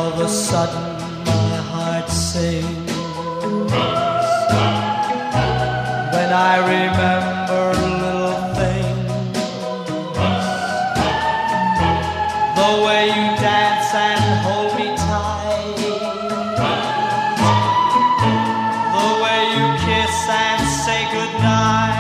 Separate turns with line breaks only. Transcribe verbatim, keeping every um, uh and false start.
of a sudden my heart sings when I remember little things, the way you dance and hold me tight, the way you kiss and say goodnight.